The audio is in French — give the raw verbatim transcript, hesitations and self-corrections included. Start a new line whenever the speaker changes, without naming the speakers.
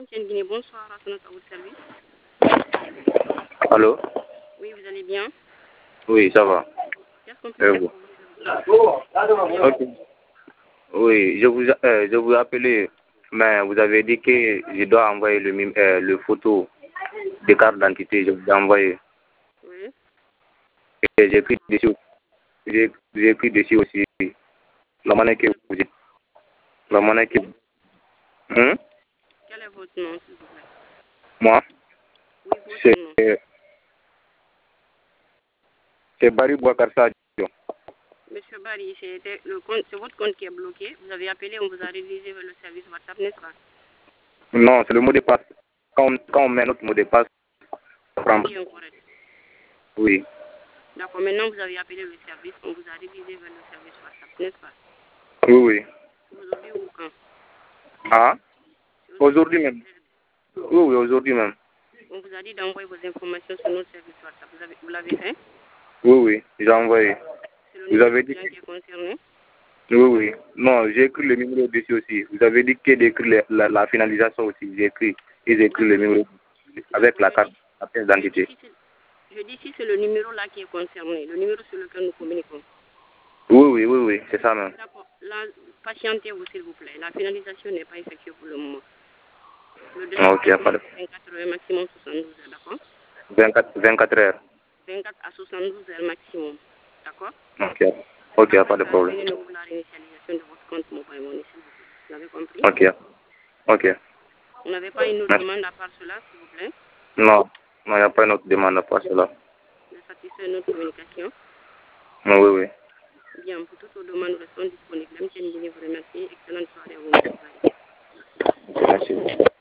Guinée, bonsoir, à notre service.
Allô?
Oui, vous allez bien?
Oui, ça va.
Qu'est-ce qu'on peut
Euh,
faire
vous.
pour vous?
Ok. Oui, je vous, euh, je vous ai appelé, mais vous avez dit que je dois envoyer le, mim- euh, le photo de carte d'identité. Je vous ai envoyé.
Oui.
Et j'ai écrit dessus, j'ai j'ai écrit dessus aussi la monnaie que vous dites. La monnaie que Hum?
Quel est votre nom, s'il vous plaît?
Moi,
Oui, votre
c'est
nom.
c'est Barry Bouakar Sadio.
Monsieur Barry, c'est le compte, c'est votre compte qui est bloqué. Vous avez appelé, on vous a révisé vers le service WhatsApp, n'est-ce pas?
Non, c'est le mot de passe. Quand on, quand on met notre mot de passe, ça prend.
Qui est incorrect.
Oui.
D'accord, maintenant vous avez appelé le service, on vous a révisé vers le service WhatsApp, n'est-ce pas?
Oui, oui.
Aujourd'hui ou quand?
Ah?
C'est
Aujourd'hui
vous
même.
appelez le-
Oui, oui, aujourd'hui même.
On vous a dit d'envoyer vos informations sur notre service WhatsApp. Vous avez- vous l'avez fait?
Oui, oui, j'ai envoyé.
C'est le
Vous
nom
avez
du
dit
client qui est concerné.
Oui, oui. Non, j'ai écrit le numéro dessus aussi. Vous avez dit que d'écrire la, la, la finalisation aussi. J'ai écrit. Et j'ai écrit le
D'accord.
numéro avec
D'accord,
la
je
carte,
dis,
la pièce
je dis
d'identité.
si c'est je dis si c'est le numéro là qui est concerné, le numéro sur lequel nous communiquons.
Oui, oui, oui, oui, c'est ça même.
D'accord. Là, patientez-vous s'il vous plaît. La finalisation n'est pas effectuée pour le moment. Le délai de
Ok, y a pas
traitement
de...
c'est vingt-quatre heures, maximum soixante-douze heures, d'accord?
vingt-quatre, vingt-quatre heures.
vingt-quatre à soixante-douze heures maximum, d'accord?
Ok, ok, y a pas
Après
de
ça,
problème.
revenez-nous pour la réinitialisation de votre compte mobile money, s'il vous plaît. Vous avez compris?
Ok, ok.
Vous n'avez pas une autre
Merci.
demande à part cela, s'il vous plaît?
Non, non, il n'y a pas une autre demande à part cela.
Vous êtes satisfait de notre communication?
Non, oui, oui.
Bien, pour toutes vos demandes, nous restons disponibles. M. Guinée vous remercie. Excellente soirée à vous, M. Barry.
Merci.